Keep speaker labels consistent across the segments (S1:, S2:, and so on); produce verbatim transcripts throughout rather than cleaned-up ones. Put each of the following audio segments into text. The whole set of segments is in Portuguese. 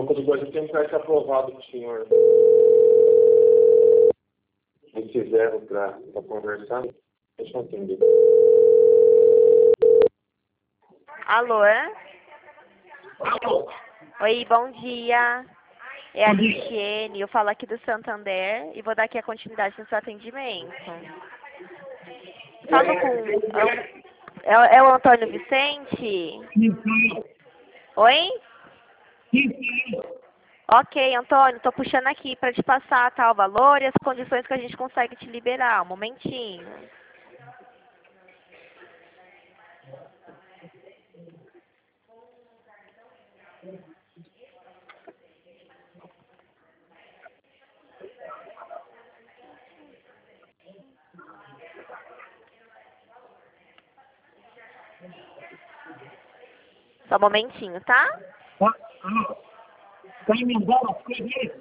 S1: Banco do Brasil tem um crédito aprovado para o senhor. Se quiser para conversar, deixa eu atender.
S2: Alô? Oi, bom dia. É a Lixiene, eu falo aqui do Santander e vou dar aqui a continuidade no seu atendimento. Falo com... É, o- é o Antônio Vicente? Oi? Ok, Antônio, tô puxando aqui para te passar, tá, o valor e as condições que a gente consegue te liberar. Um momentinho. Só um momentinho, tá?
S3: Tá emendando as coisas aí?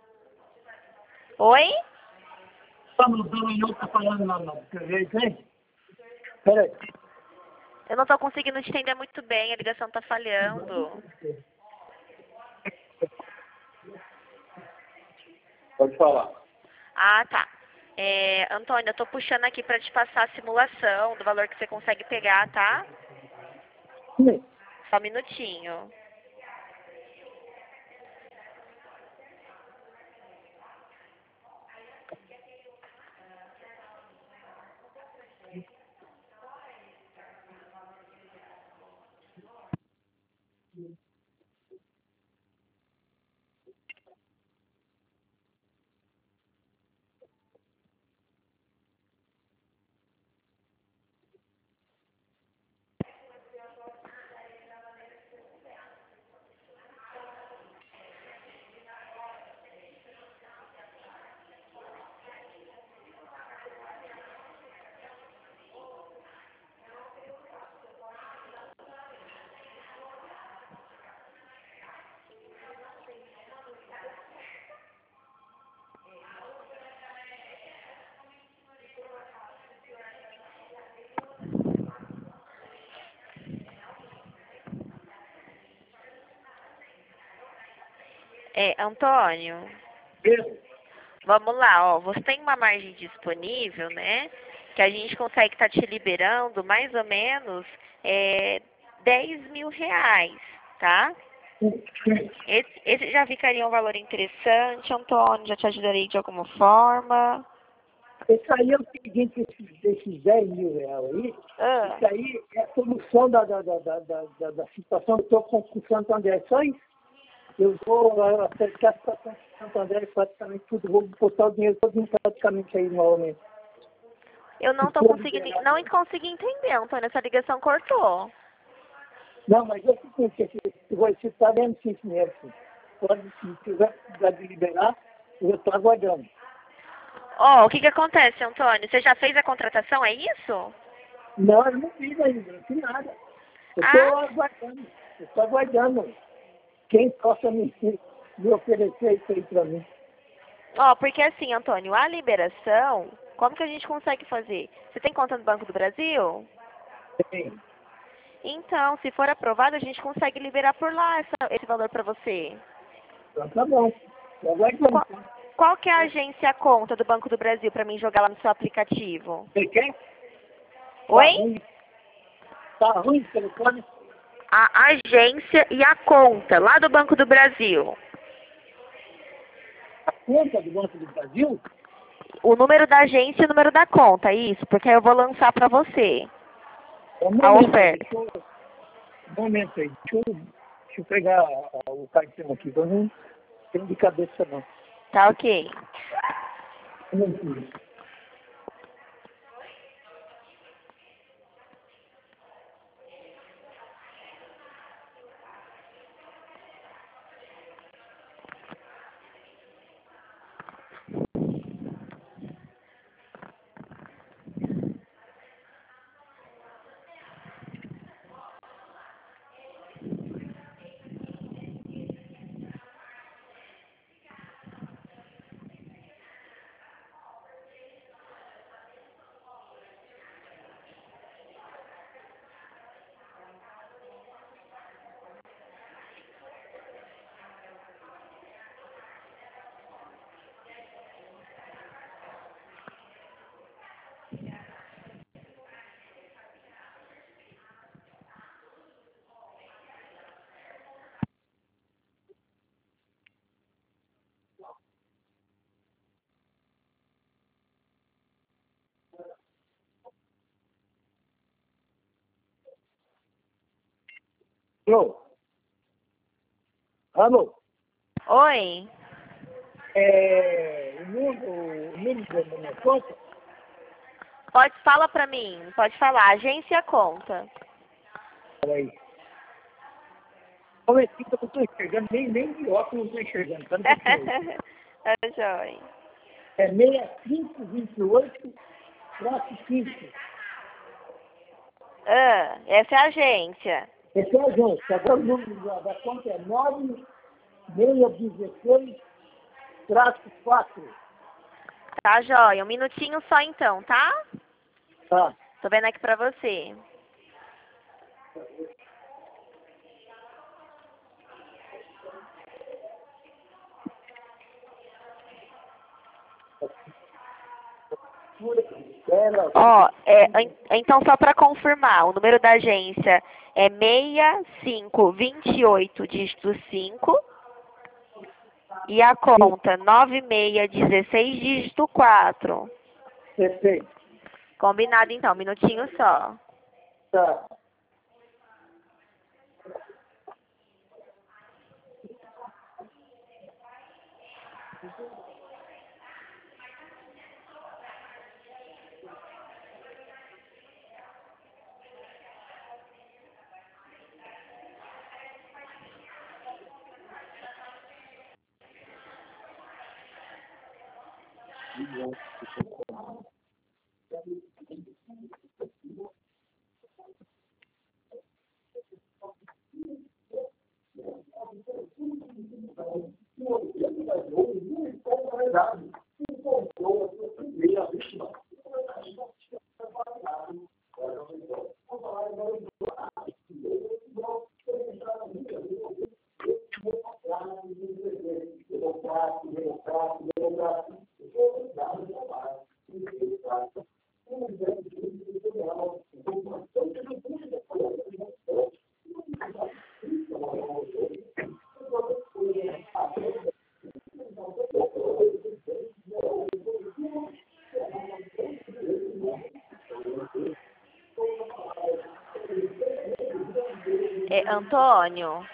S2: Oi?
S3: Tá mudando aí, não tá falando lá, não. Escreveu aí? Peraí.
S2: Eu não tô conseguindo te entender muito bem, a ligação tá falhando.
S1: Pode falar.
S2: Ah, tá. É, Antônio, eu tô puxando aqui para te passar a simulação do valor que você consegue pegar, tá?
S3: Sim.
S2: Só um minutinho. É, Antônio,
S3: Mesmo?
S2: vamos lá, ó. Você tem uma margem disponível, né? Que a gente consegue estar te liberando mais ou menos é, dez mil reais, tá? Esse, esse já ficaria um valor interessante, Antônio, já te ajudaria de alguma forma.
S3: Isso aí é o seguinte, esses, esses dez mil reais aí,
S2: Ah,
S3: isso aí é a solução da, da, da, da, da, da- da situação que eu estou com com o Santander. Só isso. Eu vou uh, acertar a situação com o Santander praticamente tudo, vou botar o dinheiro todo praticamente aí novamente.
S2: eu não
S3: Se
S2: tô
S3: for
S2: conseguindo,
S3: liberar.
S2: não consegui entender, Antônio, essa ligação cortou.
S3: Não, mas é o seguinte, esse- você está vendo sim, esse dinheiro, sim. Pode, se tiver possibilidade de liberar, eu estou aguardando.
S2: Ó, o que que acontece, Antônio? Você já fez a contratação, é isso?
S3: Não, eu não fiz ainda, não fiz nada. Eu
S2: Ah,
S3: estou aguardando, eu estou aguardando quem possa me, me oferecer isso aí para mim.
S2: ó, porque assim, Antônio, a liberação, como que a gente consegue fazer? Você tem conta no Banco do Brasil?
S3: Sim.
S2: Então, se for aprovado, a gente consegue liberar por lá essa- esse valor para você.
S3: Então tá bom, estou aguardando.
S2: Qual, qual que é a agência conta do Banco do Brasil para mim jogar lá no seu aplicativo?
S3: Você quer? Tá
S2: Oi?
S3: ruim, tá ruim o telefone?
S2: A agência e a conta lá do Banco do Brasil.
S3: A conta do Banco do Brasil?
S2: O número da agência e o número da conta, isso, porque aí eu vou lançar para você
S3: É um
S2: a
S3: momento aí,
S2: oferta.
S3: deixa eu, um momento aí, deixa eu, deixa eu pegar a- o cartão aqui, que eu não tenho de cabeça não.
S2: Tá ok.
S3: Um momentinho. Alô? Alô?
S2: Oi?
S3: É, o número, o número da minha conta?
S2: Pode, fala pra mim. Pode falar. Agência conta.
S3: Peraí. Como é que eu não estou enxergando, nem, nem de óculos não estou enxergando. Tá no computador.
S2: É jóia.
S3: É seis cinco dois oito, quinze.
S2: Ah, essa é a agência.
S3: Esse é a gente. Agora o número da, da conta é nove seis um seis, quatro.
S2: Tá jóia. Um minutinho só então, tá?
S3: Tá.
S2: Tô vendo aqui pra você.
S3: Ela,
S2: Ó, é, en- então só para confirmar, o número da agência é seis cinco dois oito, dígito cinco, e a conta nove seis um seis, dígito quatro.
S3: perfeito.
S2: Combinado então, um minutinho só.
S3: Tá.
S2: É, Antônio,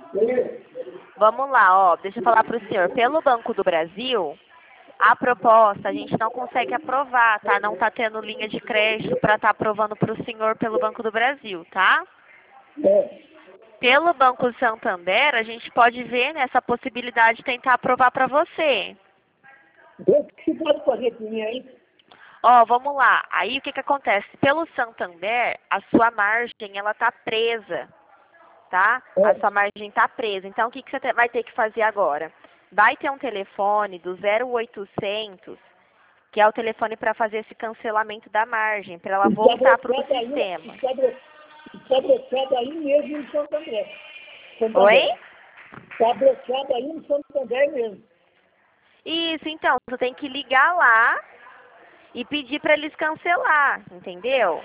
S2: vamos lá, ó, deixa eu falar para o senhor. Pelo Banco do Brasil, a proposta a gente não consegue aprovar, tá? Não tá tendo linha de crédito para estar aprovando para o senhor pelo Banco do Brasil, tá?
S3: É.
S2: Pelo Banco Santander, a gente pode ver nessa possibilidade de tentar aprovar para você.
S3: O que você pode fazer por mim aí?
S2: Ó, vamos lá. Aí o que que acontece? Pelo Santander, a sua margem ela tá presa, tá? A
S3: É.
S2: sua margem tá presa. Então o que que você te- vai ter que fazer agora? Vai ter um telefone do zero oitocentos, que é o telefone para fazer esse cancelamento da margem, para ela voltar para o
S3: Estabelecado aí,
S2: sistema.
S3: estabele- estabelecado aí mesmo em Santo André. Santo
S2: Oi?
S3: André. Estabelecado aí em Santo André mesmo.
S2: Isso, então, você tem que ligar lá e pedir para eles cancelar, entendeu?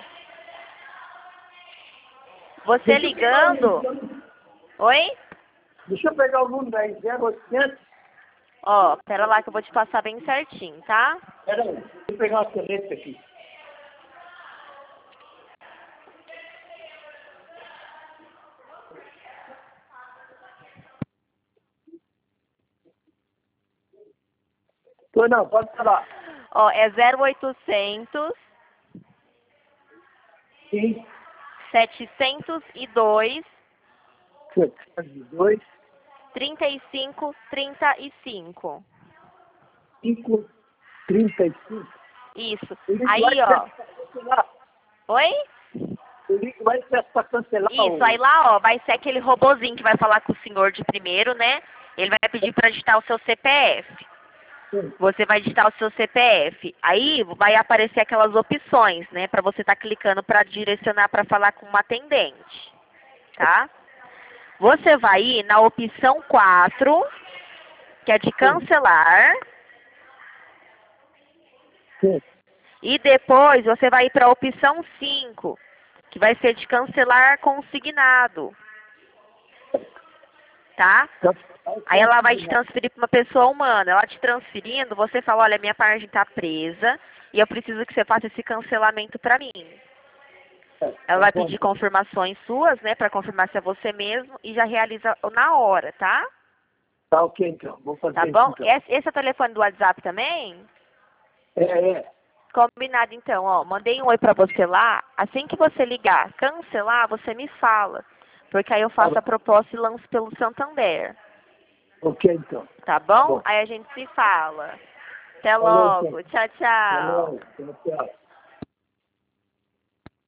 S2: Você
S3: Deixa eu pegar o
S2: ligando...
S3: número,
S2: Oi?
S3: deixa eu pegar o número aí, zero oitocentos.
S2: Ó, pera lá que eu vou te passar bem certinho, tá?
S3: Pera aí, deixa eu pegar uma caneta aqui. Tô não, pode falar.
S2: Ó, é zero oitocentos,
S3: Sim,
S2: setecentos e dois,
S3: dois,
S2: trinta e cinco, trinta e cinco.
S3: cinco, trinta e cinco.
S2: Isso.
S3: Eu ligo
S2: Aí,
S3: lá e
S2: ó.
S3: peço pra cancelar.
S2: Oi?
S3: Eu ligo lá e peço pra cancelar.
S2: Isso,
S3: o-
S2: aí lá, ó, vai ser aquele robozinho que vai falar com o senhor de primeiro, né? Ele vai pedir para digitar o seu C P F.
S3: Sim.
S2: Você vai digitar o seu C P F. Aí vai aparecer aquelas opções, né? Para você estar clicando para direcionar para falar com uma atendente. Tá? Você vai ir na opção quatro, que é de cancelar.
S3: Sim.
S2: E depois você vai ir para a opção cinco, que vai ser de cancelar consignado. Tá? Aí ela vai te transferir para uma pessoa humana. Ela te transferindo, você fala, olha, minha margem está presa e eu preciso que você faça esse cancelamento para mim. Ela vai pedir confirmações suas, né, para confirmar se é você mesmo e já realiza na hora, tá?
S3: Tá ok, então. Vou fazer
S2: Tá
S3: isso,
S2: bom?
S3: então.
S2: Esse, esse é o telefone do WhatsApp também?
S3: É, é.
S2: Combinado, então, ó. Mandei um oi pra você lá. Assim que você ligar, cancelar, você me fala. Porque aí eu faço
S3: Tá
S2: a proposta e lanço pelo Santander.
S3: Ok, então.
S2: Tá bom?
S3: Bom.
S2: Aí a gente se fala. Até
S3: Falou,
S2: logo.
S3: então.
S2: Tchau,
S3: Até
S2: tchau.
S3: logo. Tchau, tchau.